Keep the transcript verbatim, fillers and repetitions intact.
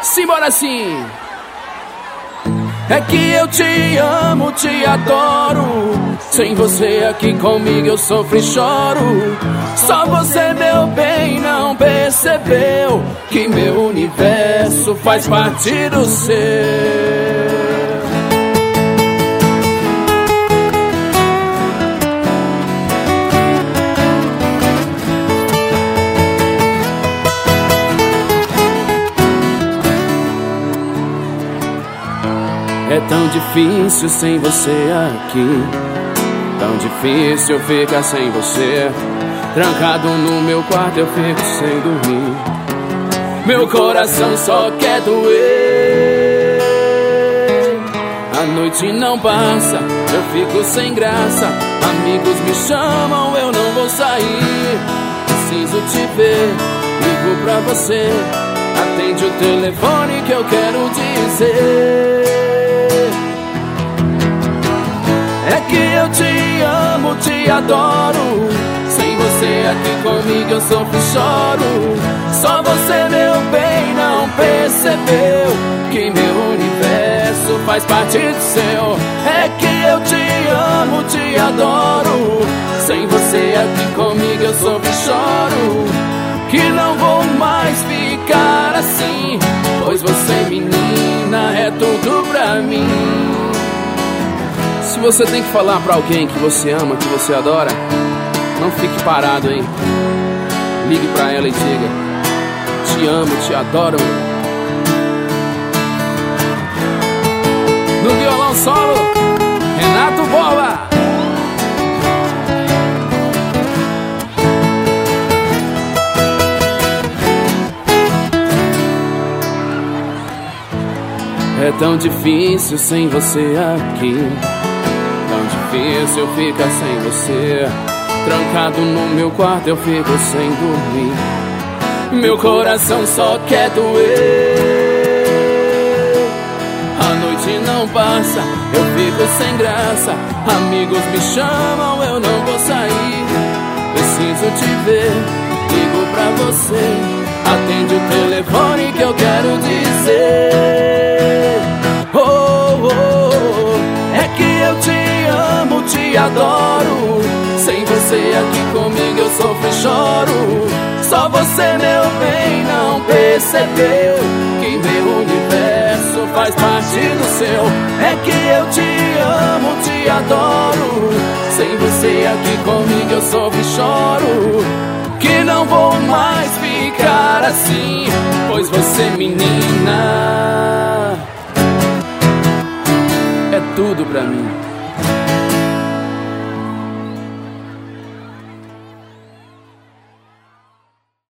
Simbora sim! É que eu te amo, te adoro. Sem você aqui comigo eu sofro e choro. Só você, meu bem, não percebeu que meu universo faz parte do seu. É tão difícil sem você aqui, tão difícil ficar sem você. Trancado no meu quarto eu fico sem dormir. Meu coração só quer doer. A noite não passa, eu fico sem graça. Amigos me chamam, eu não vou sair. Preciso te ver, ligo pra você. Atende o telefone que eu quero dizer. É que eu te amo, te adoro. Sem você aqui comigo eu sofro e choro. Só você, meu bem, não percebeu que meu universo faz parte do seu. É que eu te amo, te adoro. Sem você aqui comigo eu sofro e choro. Que não vou mais ficar assim, pois você, menina, é tudo pra mim. Se você tem que falar pra alguém que você ama, que você adora, não fique parado, hein? Ligue pra ela e diga: te amo, te adoro. No violão solo, Renato Bola. É tão difícil sem você aqui, tão difícil ficar sem você. Trancado no meu quarto eu fico sem dormir. Meu coração só quer doer. A noite não passa, eu fico sem graça. Amigos me chamam, eu não vou sair. Preciso te ver, ligo pra você. Atende o telefone que eu quero dizer. Oh, oh, oh. É que eu te amo, te adoro. Sem você aqui comigo eu sofro e choro. Só você, meu bem, não percebeu que meu universo faz parte do seu. É que eu te amo, te adoro. Sem você aqui comigo eu sofro e choro. Que não vou mais ficar assim, pois você, menina, é tudo pra mim.